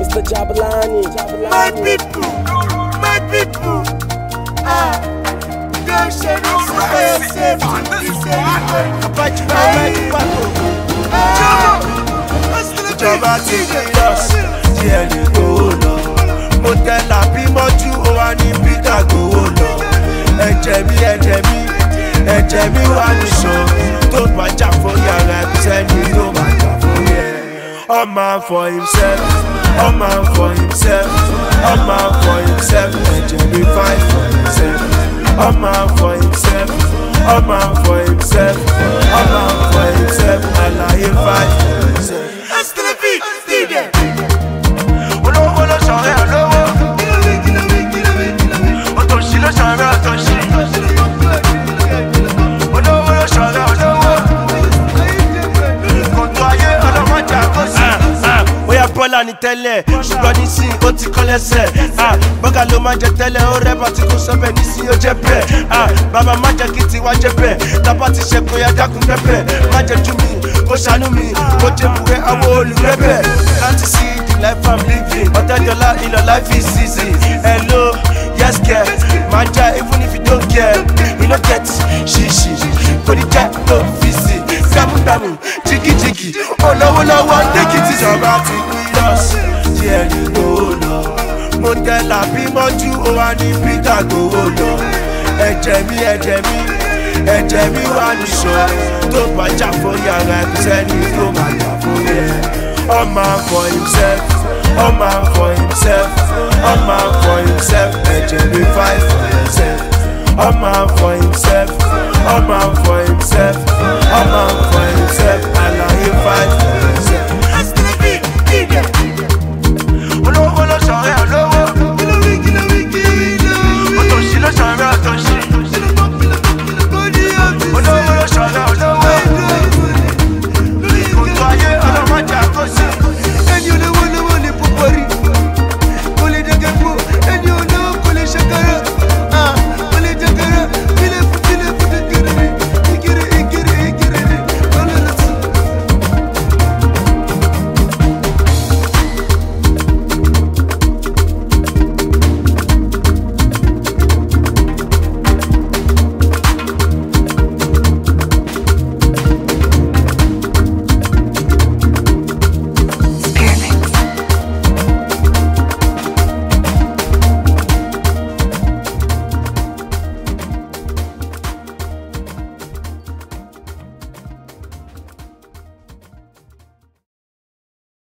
Mr. Jabalani. My people, don't share this with yourself. Apache Mike Ìjọba ti serious, díẹ̀ ní gbowó lọ. Mo tẹ̀lá bí mọ́jú, ó wá ní Peter gbowó lọ. Ẹ̀jẹ̀ mi wà níṣọ́. Tó bá jà fún yàrá ẹ̀kú sẹ́ni tó bá jà fún yẹ. All man for himself, all man for himself, all man for himself. Ẹ̀jẹ̀ mi fight for himself. All man for himself, all man for himself, all man for himself. Àlàyé fight for himself. Olówó ló ṣọ̀rẹ́ olówó. Òtòṣì ló ṣọ̀rẹ́ òtòṣì. Olówó ló ṣọ̀rẹ́ olówó. Kòtò ayé ọlọ́mọjà kò sí. Bóyá Bọ́lá ni tẹ́lẹ̀, ṣùgbọ́n nísìn ó ti kọ́ lẹ́sẹ̀. Bọ́gà ló máa jẹ tẹ́lẹ̀, ó rẹ́bà tí kò sọ bẹ́ẹ̀ nísìn ó jẹ́ bẹ́ẹ̀. Bàbá má jẹ́ kí tiwa jẹ́ bẹ́ẹ̀. Tábà ti ṣe kó yá dákun pẹ́pẹ́. Má jẹ́ jú mi, kó ṣàánú mi, kó jẹ́ buwẹ́ àwọn olùrẹ́bẹ̀. Láti sí the life I'm living. $100 in a life is easy. Hello, yes girl, my child, even if you don't care, you don't get shishi. Kò ní jẹ́ no fisi. Gbàmúgbàmù, jìgìjìgì, olówólọ́wọ́ take it easy. Ìjọba ti serious, díẹ̀ ní gbowó lọ. Mo tẹ̀lá bí mọ́jú, ó wá ní Peter gbowó lọ. Ẹ̀jẹ̀ mi wà níṣọ́. Tó bá jà fún yàrá ẹ̀kú sẹ́ni tó bá jà fún yẹ. All man for himself, all man for himself, all man for himself. Ẹ̀jẹ̀ mi fight for himself. All man for himself, all man for himself, all man for himself. Àlàyé fight for himself.